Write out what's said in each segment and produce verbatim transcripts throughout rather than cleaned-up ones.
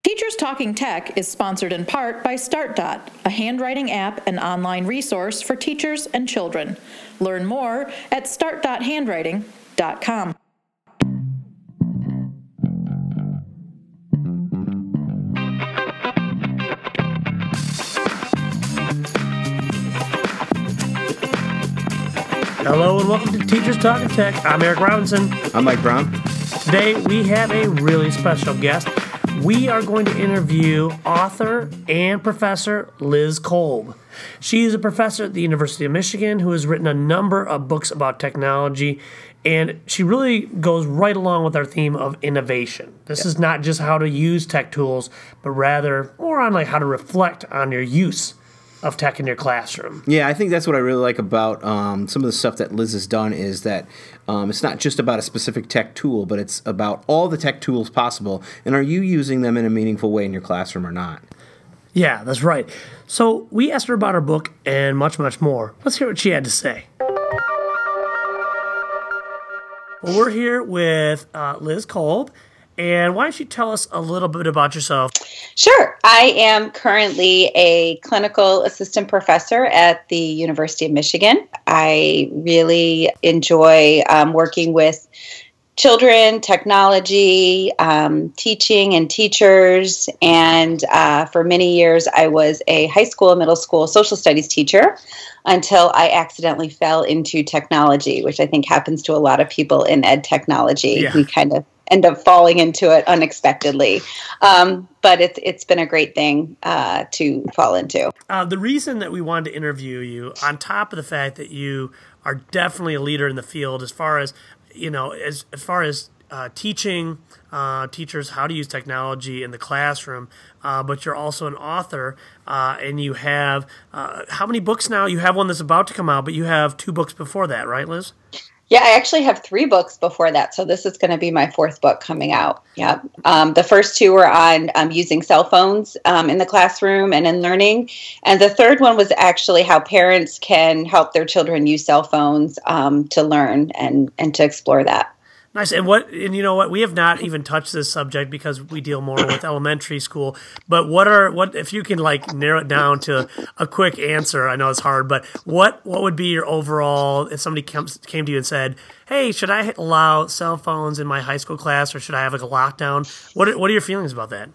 Teachers Talking Tech is sponsored in part by StartDot, a handwriting app and online resource for teachers and children. Learn more at start dot handwriting dot com. Hello and welcome to Teachers Talking Tech. I'm Eric Robinson. I'm Mike Brown. Today we have a really special guest. We are going to interview author and professor Liz Kolb. She is a professor at the University of Michigan who has written a number of books about technology, and she really goes right along with our theme of innovation. This yeah. is not just how to use tech tools, but rather more on like how to reflect on your use of tech in your classroom. Yeah, I think that's what I really like about um, some of the stuff that Liz has done is that um, it's not just about a specific tech tool, but it's about all the tech tools possible, and are you using them in a meaningful way in your classroom or not? Yeah, that's right. So we asked her about her book and much, much more. Let's hear what she had to say. Well, we're here with uh, Liz Kolb. And why don't you tell us a little bit about yourself? Sure. I am currently a clinical assistant professor at the University of Michigan. I really enjoy um, working with children, technology, um, teaching and teachers. And uh, for many years, I was a high school and middle school social studies teacher until I accidentally fell into technology, which I think happens to a lot of people in ed technology. Yeah. We kind of end up falling into it unexpectedly. Um, but it's it's been a great thing uh, to fall into. Uh, the reason that we wanted to interview you, on top of the fact that you are definitely a leader in the field as far as, you know, as, as far as uh, teaching uh, teachers how to use technology in the classroom, uh, but you're also an author, uh, and you have, uh, how many books now? You have one that's about to come out, but you have two books before that, right, Liz? Yeah, I actually have three books before that, so this is going to be my fourth book coming out. Yeah, um, the first two were on um, using cell phones um, in the classroom and in learning, and the third one was actually how parents can help their children use cell phones um, to learn and and to explore that. Nice. And what, and you know what, we have not even touched this subject because we deal more with elementary school, but what are, what, if you can like narrow it down to a quick answer, I know it's hard, but what, what would be your overall, if somebody comes, came to you and said, hey, should I allow cell phones in my high school class or should I have like a lockdown? What are, what are your feelings about that?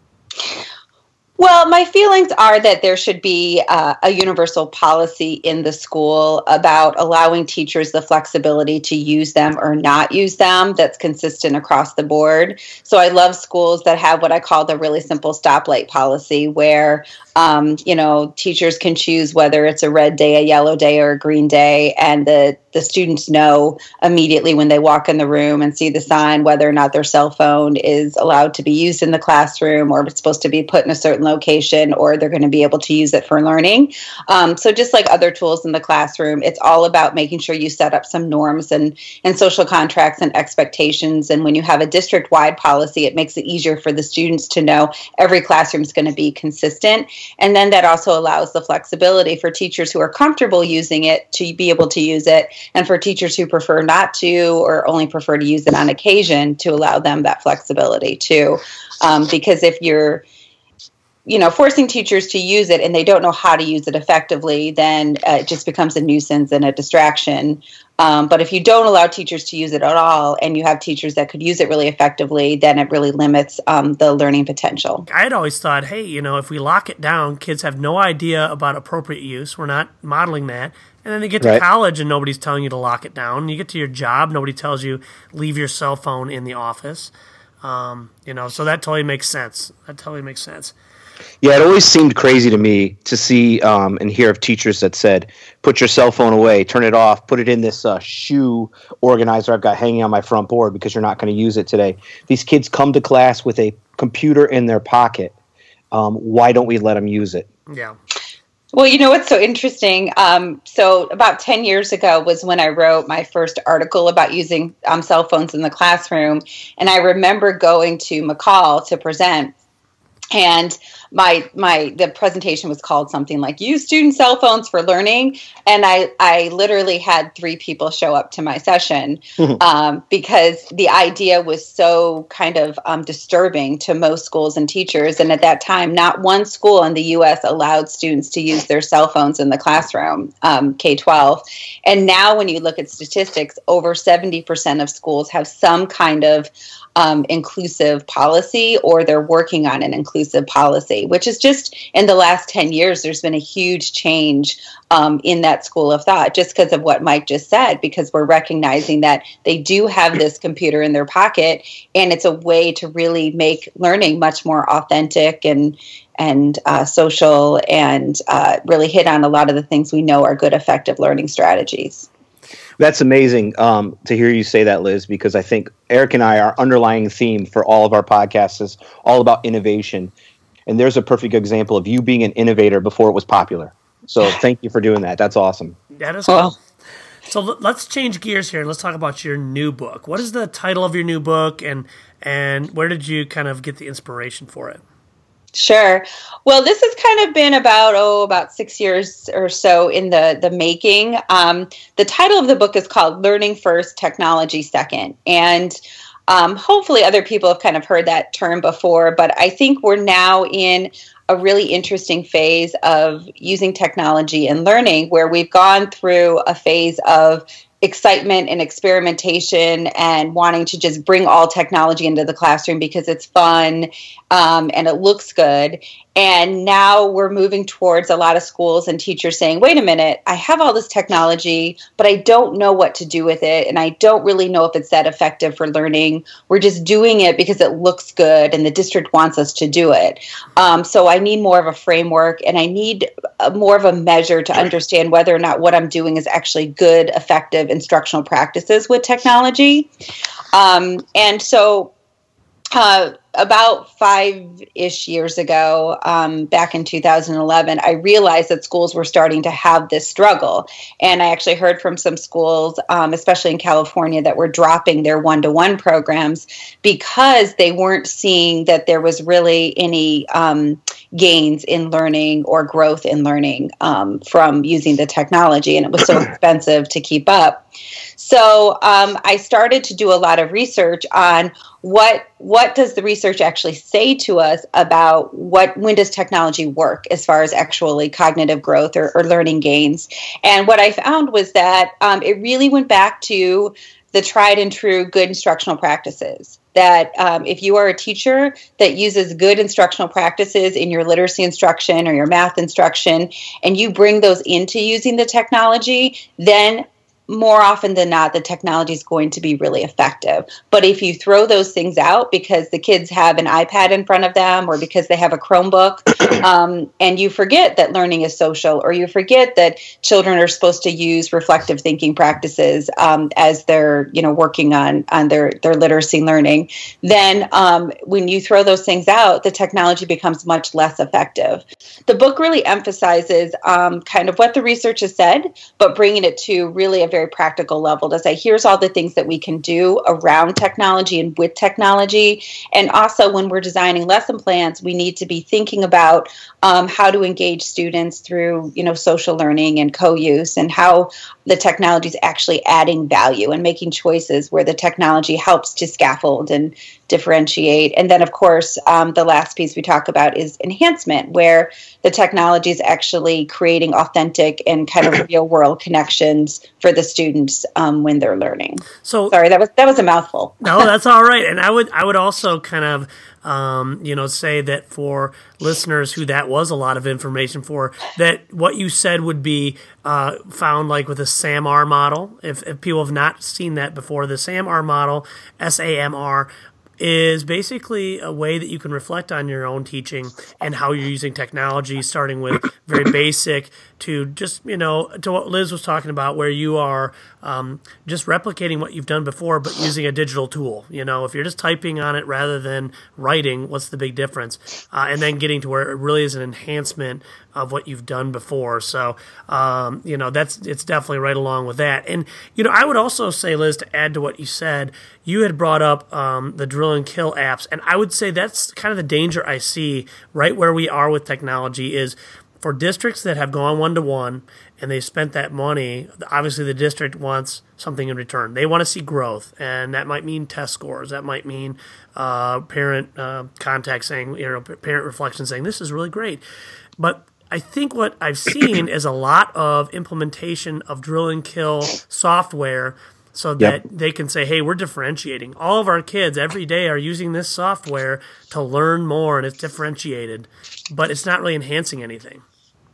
Well, my feelings are that there should be uh, a universal policy in the school about allowing teachers the flexibility to use them or not use them that's consistent across the board. So I love schools that have what I call the really simple stoplight policy where, um, you know, teachers can choose whether it's a red day, a yellow day, or a green day, and the the students know immediately when they walk in the room and see the sign whether or not their cell phone is allowed to be used in the classroom or if it's supposed to be put in a certain location or they're going to be able to use it for learning. Um, so just like other tools in the classroom, it's all about making sure you set up some norms and, and social contracts and expectations. And when you have a district-wide policy, it makes it easier for the students to know every classroom is going to be consistent. And then that also allows the flexibility for teachers who are comfortable using it to be able to use it, and for teachers who prefer not to or only prefer to use it on occasion to allow them that flexibility too. Um, because if you're, you know, forcing teachers to use it and they don't know how to use it effectively, then uh, it just becomes a nuisance and a distraction. Um, but if you don't allow teachers to use it at all and you have teachers that could use it really effectively, then it really limits um, the learning potential. I had always thought, hey, you know, if we lock it down, kids have no idea about appropriate use. We're not modeling that. And then they get to Right. college and nobody's telling you to lock it down. You get to your job, nobody tells you leave your cell phone in the office. Um, you know, so that totally makes sense. That totally makes sense. Yeah, it always seemed crazy to me to see um, and hear of teachers that said, put your cell phone away, turn it off, put it in this uh, shoe organizer I've got hanging on my front board because you're not going to use it today. These kids come to class with a computer in their pocket. Um, why don't we let them use it? Yeah. Well, you know what's so interesting? Um, so about ten years ago was when I wrote my first article about using um, cell phones in the classroom. And I remember going to McCall to present. And my my the presentation was called something like "Use Student Cell Phones for Learning," and I I literally had three people show up to my session um, because the idea was so kind of um, disturbing to most schools and teachers. And at that time, not one school in the U S allowed students to use their cell phones in the classroom, um, K twelve. And now, when you look at statistics, over seventy percent of schools have some kind of Um, inclusive policy, or they're working on an inclusive policy, which is just in the last ten years, there's been a huge change um, in that school of thought, just because of what Mike just said, because we're recognizing that they do have this computer in their pocket, and it's a way to really make learning much more authentic and and uh, social, and uh, really hit on a lot of the things we know are good, effective learning strategies. That's amazing um, to hear you say that, Liz, because I think Eric and I, our underlying theme for all of our podcasts is all about innovation. And there's a perfect example of you being an innovator before it was popular. So thank you for doing that. That's awesome. That is cool. So l- let's change gears here and let's talk about your new book. What is the title of your new book, and and where did you kind of get the inspiration for it? Sure. Well, this has kind of been about, oh, about six years or so in the, the making. Um, the title of the book is called Learning First, Technology Second. And um, hopefully other people have kind of heard that term before, but I think we're now in a really interesting phase of using technology in learning, where we've gone through a phase of excitement and experimentation and wanting to just bring all technology into the classroom because it's fun um, and it looks good. And now we're moving towards a lot of schools and teachers saying, wait a minute, I have all this technology, but I don't know what to do with it. And I don't really know if it's that effective for learning. We're just doing it because it looks good and the district wants us to do it. Um, so I need more of a framework, and I need a, more of a measure to understand whether or not what I'm doing is actually good, effective instructional practices with technology. Um, and so uh, about five-ish years ago, um, back in two thousand eleven, I realized that schools were starting to have this struggle. And I actually heard from some schools, um, especially in California, that were dropping their one-to-one programs because they weren't seeing that there was really any um, gains in learning or growth in learning um, from using the technology. And it was so expensive to keep up. So um, I started to do a lot of research on what what does the research actually say to us about what when does technology work as far as actually cognitive growth or, or learning gains. And what I found was that um, it really went back to the tried and true good instructional practices. That um, if you are a teacher that uses good instructional practices in your literacy instruction or your math instruction, and you bring those into using the technology, then more often than not, the technology is going to be really effective. But if you throw those things out because the kids have an iPad in front of them, or because they have a Chromebook, um, and you forget that learning is social, or you forget that children are supposed to use reflective thinking practices um, as they're, you know, working on on their their literacy learning, then um, when you throw those things out, the technology becomes much less effective. The book really emphasizes um, kind of what the research has said, but bringing it to really a very practical level to say, here's all the things that we can do around technology and with technology. And also, when we're designing lesson plans, we need to be thinking about um, how to engage students through, you know, social learning and co-use, and how the technology is actually adding value and making choices where the technology helps to scaffold and differentiate. And then, of course, um, the last piece we talk about is enhancement, where the technology is actually creating authentic and kind of real world connections for the students um, when they're learning. So sorry, that was that was a mouthful. No, that's all right. And I would I would also kind of um, you know say that for listeners who that was a lot of information for, that what you said would be uh, found like with a SAMR model. If if people have not seen that before, the SAMR model, S A M R, is basically a way that you can reflect on your own teaching and how you're using technology, starting with very basic to just, you know, to what Liz was talking about, where you are um, just replicating what you've done before, but using a digital tool. You know, if you're just typing on it rather than writing, what's the big difference? Uh, and then getting to where it really is an enhancement of what you've done before. So, um, you know, that's it's definitely right along with that. And, you know, I would also say, Liz, to add to what you said, you had brought up um, the drill drill and kill apps. And I would say that's kind of the danger I see right where we are with technology is for districts that have gone one-to-one and they spent that money, obviously the district wants something in return. They want to see growth, and that might mean test scores. That might mean uh, parent uh, contact saying, you know, parent reflection saying, this is really great. But I think what I've seen is a lot of implementation of drill and kill software so that yep. they can say, hey, we're differentiating. All of our kids every day are using this software to learn more, and it's differentiated, but it's not really enhancing anything.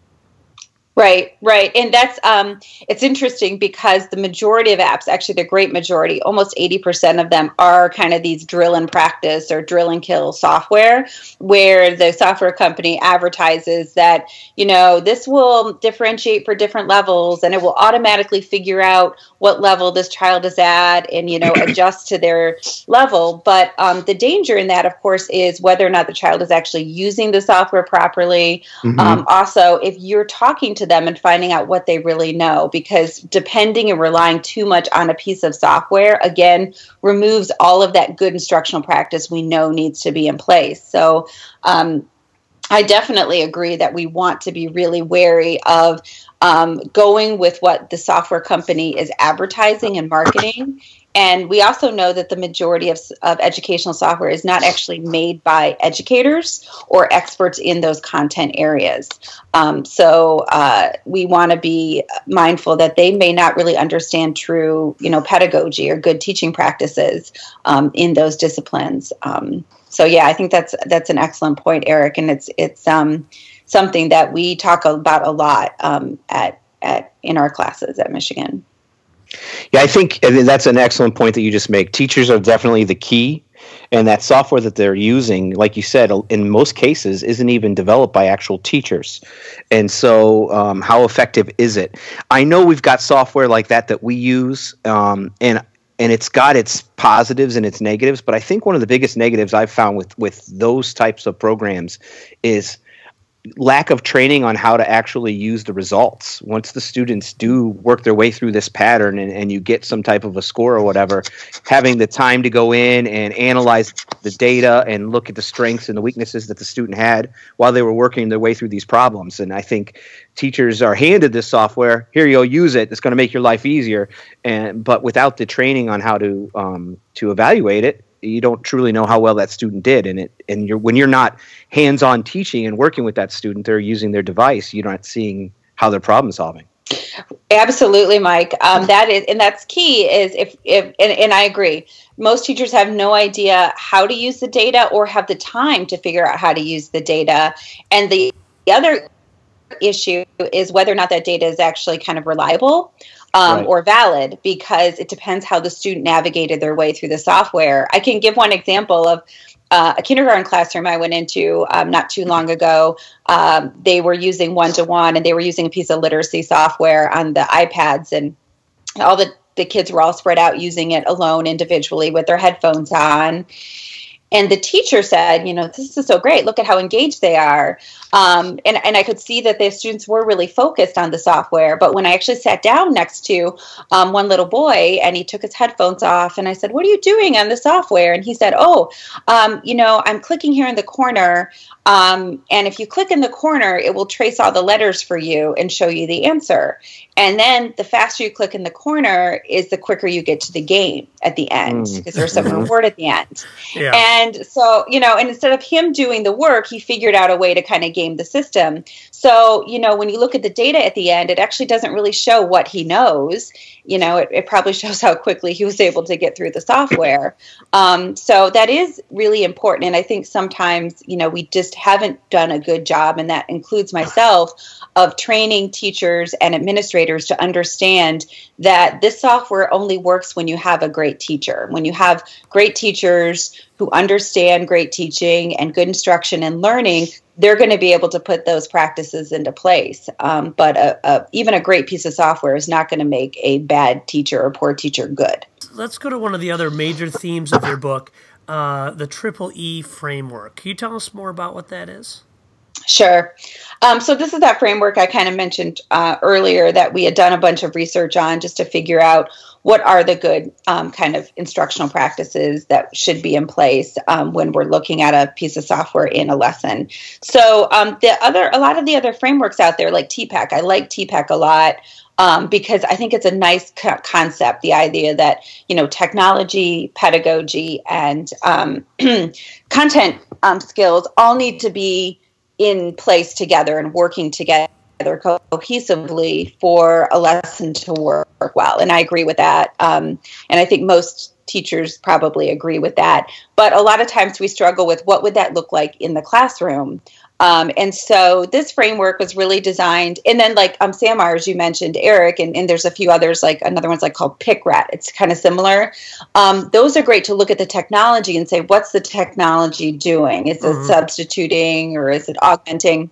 Right, right. And that's, um, it's interesting because the majority of apps, actually the great majority, almost eighty percent of them are kind of these drill and practice or drill and kill software where the software company advertises that, you know, this will differentiate for different levels and it will automatically figure out what level this child is at and, you know, adjust to their level. But um, the danger in that, of course, is whether or not the child is actually using the software properly. Mm-hmm. Um, also, if you're talking to them and finding out what they really know, because depending and relying too much on a piece of software, again, removes all of that good instructional practice we know needs to be in place. So um, I definitely agree that we want to be really wary of um, going with what the software company is advertising and marketing. And we also know that the majority of, of educational software is not actually made by educators or experts in those content areas. Um, so uh, we want to be mindful that they may not really understand true, you know, pedagogy or good teaching practices um, in those disciplines. Um, so yeah, I think that's that's an excellent point, Eric, and it's it's um, something that we talk about a lot um, at at in our classes at Michigan. Yeah, I think I mean, that's an excellent point that you just make. Teachers are definitely the key, and that software that they're using, like you said, in most cases isn't even developed by actual teachers. And so um, how effective is it? I know we've got software like that that we use, um, and and it's got its positives and its negatives, but I think one of the biggest negatives I've found with, with those types of programs is lack of training on how to actually use the results. Once the students do work their way through this pattern and, and you get some type of a score or whatever, having the time to go in and analyze the data and look at the strengths and the weaknesses that the student had while they were working their way through these problems. And I think teachers are handed this software, here you go, use it, it's going to make your life easier. And but without the training on how to um, to evaluate it, you don't truly know how well that student did. And it and you're when you're not hands-on teaching and working with that student, they're using their device, you're not seeing how they're problem solving. Absolutely, Mike. Um, that is, and that's key. Is if if and, and I agree. Most teachers have no idea how to use the data or have the time to figure out how to use the data. And the, the other issue is whether or not that data is actually kind of reliable. Um, right. Or valid, because it depends how the student navigated their way through the software. I can give one example of uh, a kindergarten classroom I went into um, not too long ago. Um, they were using one-to-one, and they were using a piece of literacy software on the iPads, and all the, the kids were all spread out using it alone individually with their headphones on. And the teacher said, you know, this is so great. Look at how engaged they are. Um, and, and I could see that the students were really focused on the software. But when I actually sat down next to um, one little boy and he took his headphones off and I said, what are you doing on the software? And he said, oh, um, you know, I'm clicking here in the corner. Um, and if you click in the corner, it will trace all the letters for you and show you the answer. And then the faster you click in the corner is the quicker you get to the game at the end, because mm. there's some reward at the end. Yeah. And so, you know, and instead of him doing the work, he figured out a way to kind of game the system. So, you know, when you look at the data at the end, it actually doesn't really show what he knows. You know, it, it probably shows how quickly he was able to get through the software. Um, so that is really important. And I think sometimes, you know, we just haven't done a good job, and that includes myself, of training teachers and administrators to understand that this software only works when you have a great teacher. When you have great teachers who understand great teaching and good instruction and learning, they're going to be able to put those practices into place. Um, but a, a, even a great piece of software is not going to make a bad teacher or poor teacher good. Let's go to one of the other major themes of your book, uh, the Triple E framework. Can you tell us more about what that is? Sure. Um, so this is that framework I kind of mentioned uh, earlier that we had done a bunch of research on just to figure out what are the good um, kind of instructional practices that should be in place um, when we're looking at a piece of software in a lesson. So um, the other, a lot of the other frameworks out there, like T PACK, I like T PACK a lot. Um, because I think it's a nice co- concept, the idea that, you know, technology, pedagogy, and um, content um, skills all need to be in place together and working together cohesively for a lesson to work well. And I agree with that. Um, and I think most teachers probably agree with that. But a lot of times we struggle with what would that look like in the classroom? Um, and so this framework was really designed, and then like um, SAMR, as you mentioned, Eric, and, and there's a few others, like another one's like called PICRAT. It's kind of similar. Um, those are great to look at the technology and say, what's the technology doing? Is Mm-hmm. it substituting or is it augmenting?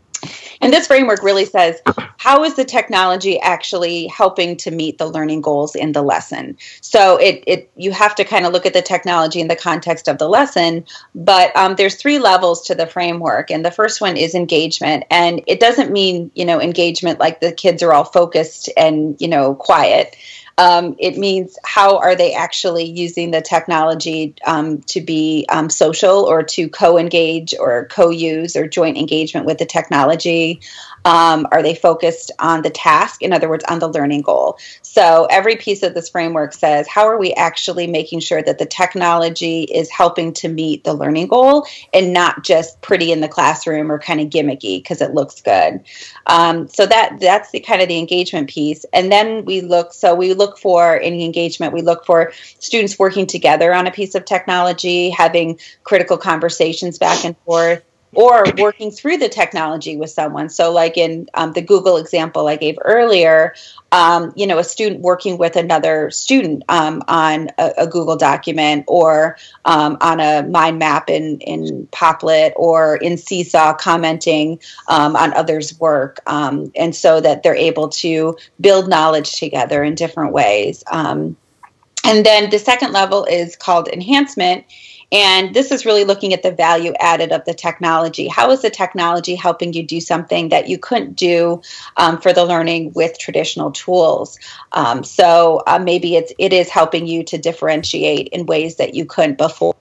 And this framework really says, how is the technology actually helping to meet the learning goals in the lesson? So it, it you have to kind of look at the technology in the context of the lesson, but um, there's three levels to the framework. And the first one is engagement. And it doesn't mean, you know, engagement like the kids are all focused and, you know, quiet. Um, it means how are they actually using the technology um, to be um, social or to co-engage or co-use or joint engagement with the technology? Um, are they focused on the task? In other words, on the learning goal. So every piece of this framework says, how are we actually making sure that the technology is helping to meet the learning goal and not just pretty in the classroom or kind of gimmicky because it looks good. Um, so that that's the kind of the engagement piece. And then we look, so we look for in engagement, we look for students working together on a piece of technology, having critical conversations back and forth, or working through the technology with someone. So like in um, the Google example I gave earlier, um, you know, a student working with another student um, on a, a Google document or um, on a mind map in, in Poplet or in Seesaw commenting um, on others' work. Um, and so that they're able to build knowledge together in different ways. Um, and then the second level is called enhancement. And this is really looking at the value added of the technology. How is the technology helping you do something that you couldn't do um, for the learning with traditional tools? Um, so uh, maybe it's it is helping you to differentiate in ways that you couldn't before.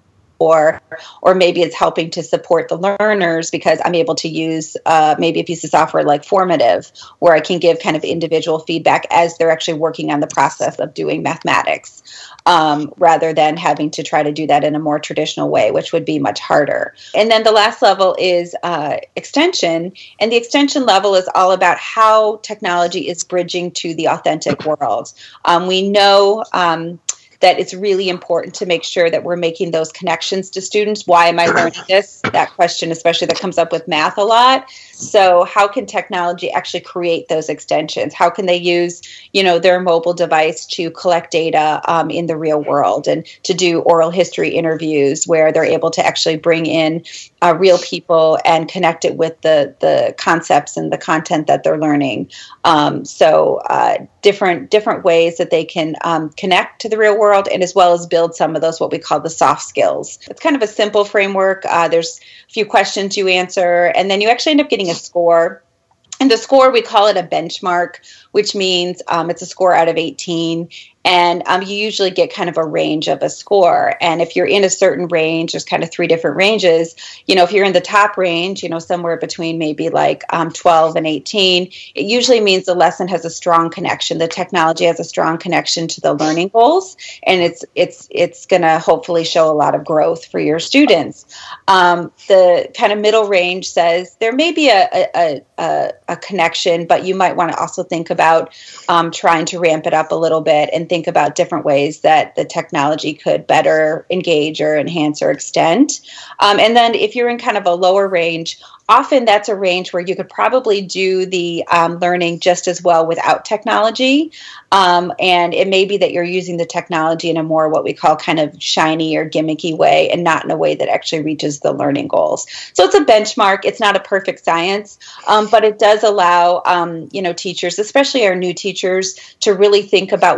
Or, or maybe it's helping to support the learners because I'm able to use uh, maybe a piece of software like Formative, where I can give kind of individual feedback as they're actually working on the process of doing mathematics, um, rather than having to try to do that in a more traditional way, which would be much harder. And then the last level is uh, extension, and the extension level is all about how technology is bridging to the authentic world. Um, we know um, that it's really important to make sure that we're making those connections to students. Why am I learning this? That question, especially that comes up with math a lot. So how can technology actually create those extensions? How can they use, you know, their mobile device to collect data um, in the real world and to do oral history interviews where they're able to actually bring in uh, real people and connect it with the, the concepts and the content that they're learning. Um, so uh, different different ways that they can um, connect to the real world and as well as build some of those what we call the soft skills. It's kind of a simple framework. Uh, there's a few questions you answer, and then you actually end up getting a score. And the score, we call it a benchmark, which means um, it's a score out of eighteen. And um, you usually get kind of a range of a score. And if you're in a certain range, there's kind of three different ranges. You know, if you're in the top range, you know, somewhere between maybe like um, twelve and eighteen, it usually means the lesson has a strong connection. The technology has a strong connection to the learning goals. And it's it's it's going to hopefully show a lot of growth for your students. Um, the kind of middle range says there may be a, a, a, a connection, but you might want to also think about um, trying to ramp it up a little bit and think about different ways that the technology could better engage or enhance or extend. Um, and then if you're in kind of a lower range, often that's a range where you could probably do the um, learning just as well without technology. Um, and it may be that you're using the technology in a more what we call kind of shiny or gimmicky way and not in a way that actually reaches the learning goals. So it's a benchmark. It's not a perfect science, um, but it does allow, um, you know, teachers, especially our new teachers, to really think about what they're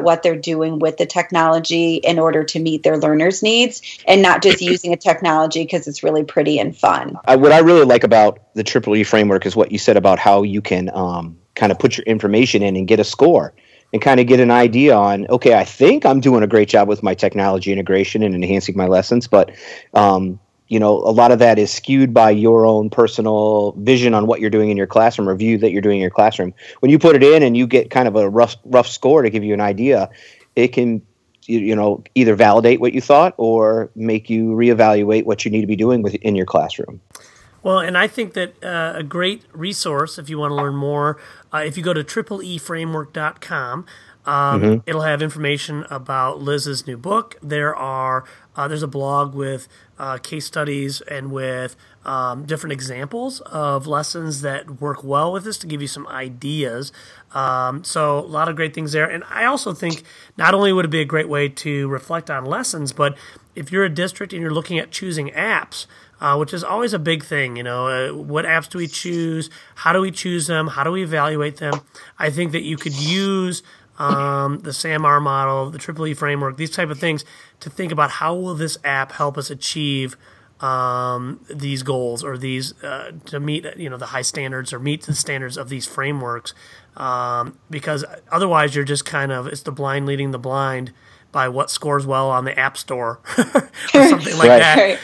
doing with the technology in order to meet their learners' needs, and not just using a technology because it's really pretty and fun. I, what I really like about the Triple E framework is what you said about how you can um, kind of put your information in and get a score and kind of get an idea on, okay, I think I'm doing a great job with my technology integration and enhancing my lessons, but um, you know, a lot of that is skewed by your own personal vision on what you're doing in your classroom, or view that you're doing in your classroom. When you put it in and you get kind of a rough rough score to give you an idea, it can, you, you know, either validate what you thought or make you reevaluate what you need to be doing within your classroom. Well, and I think that uh, a great resource, if you want to learn more, uh, if you go to triple e framework dot com, um, mm-hmm. it'll have information about Liz's new book. There are uh, there's a blog with uh, case studies and with um, different examples of lessons that work well with this to give you some ideas. Um, so a lot of great things there. And I also think not only would it be a great way to reflect on lessons, but if you're a district and you're looking at choosing apps, Uh, which is always a big thing, you know, uh, what apps do we choose? How do we choose them? How do we evaluate them? I think that you could use um, the SAMR model, the Triple E framework, these type of things to think about how will this app help us achieve um, these goals, or these uh, to meet, you know, the high standards or meet the standards of these frameworks. Um, because otherwise you're just kind of, it's the blind leading the blind by what scores well on the App Store or something like right. that. Right.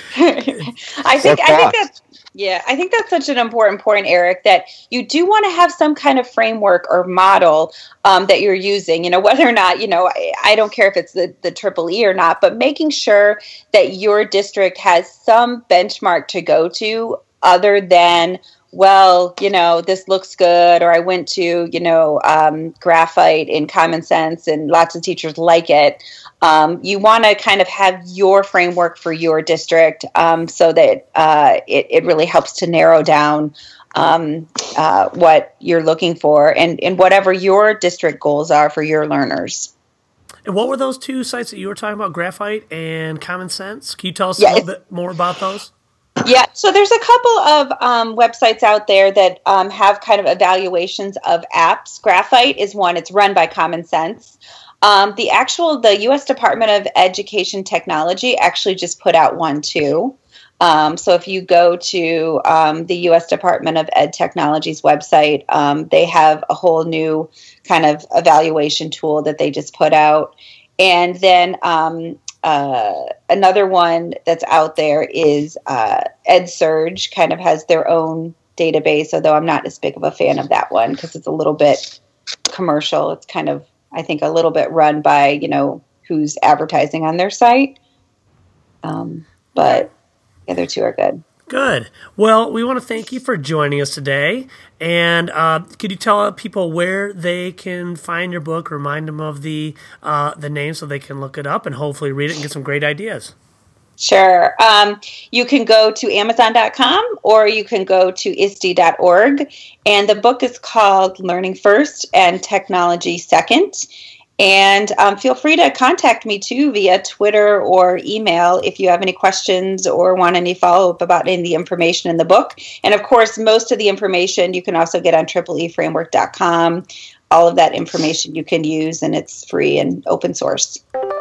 I think I think that's yeah, I think that's such an important point, Eric, that you do want to have some kind of framework or model um, that you're using, you know, whether or not, you know, I, I don't care if it's the, the Triple E or not, but making sure that your district has some benchmark to go to other than, well, you know, this looks good, or I went to, you know, um, Graphite in Common Sense and lots of teachers like it. Um, you want to kind of have your framework for your district um, so that uh, it, it really helps to narrow down um, uh, what you're looking for and, and whatever your district goals are for your learners. And what were those two sites that you were talking about, Graphite and Common Sense? Can you tell us yeah, a little bit more about those? Yeah, so there's a couple of um, websites out there that um, have kind of evaluations of apps. Graphite is one. It's run by Common Sense. Um, the actual, the U S Department of Education Technology actually just put out one too. Um, so if you go to um, the U S Department of Ed Technology's website, um, they have a whole new kind of evaluation tool that they just put out. And then um, uh, another one that's out there is uh, EdSurge, kind of has their own database, although I'm not as big of a fan of that one because it's a little bit commercial. It's kind of, I think, a little bit run by, you know, who's advertising on their site. Um, but the other two are good. Good. Well, we want to thank you for joining us today. And uh, could you tell people where they can find your book, remind them of the uh, the name so they can look it up and hopefully read it and get some great ideas? Sure. Um, you can go to amazon dot com or you can go to I S T E dot org. And the book is called Learning First and Technology Second. And um, feel free to contact me, too, via Twitter or email if you have any questions or want any follow-up about any of the information in the book. And, of course, most of the information you can also get on triple e framework dot com. All of that information you can use, and it's free and open source.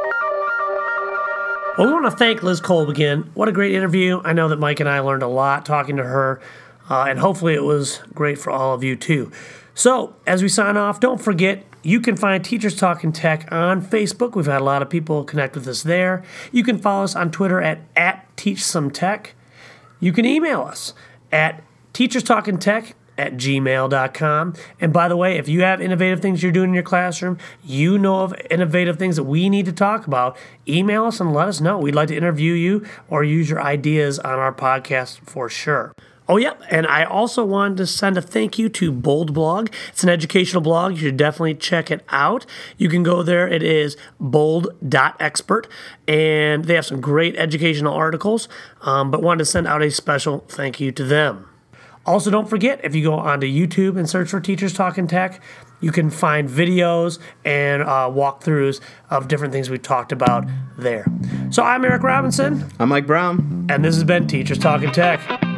Well, we want to thank Liz Kolb again. What a great interview. I know that Mike and I learned a lot talking to her, uh, and hopefully it was great for all of you, too. So, as we sign off, don't forget, you can find Teachers Talking Tech on Facebook. We've had a lot of people connect with us there. You can follow us on Twitter at, at TeachSomeTech. You can email us at teacherstalkingtech at gmail dot com. And by the way, if you have innovative things you're doing in your classroom, you know of innovative things that we need to talk about, email us and let us know. We'd like to interview you or use your ideas on our podcast for sure. Oh, yeah, and I also wanted to send a thank you to Bold Blog. It's an educational blog. You should definitely check it out. You can go there. It is bold dot expert, and they have some great educational articles, um, but wanted to send out a special thank you to them. Also, don't forget, if you go onto YouTube and search for Teachers Talking Tech, you can find videos and uh, walkthroughs of different things we talked about there. So I'm Eric Robinson. I'm Mike Brown. And this has been Teachers Talking Tech.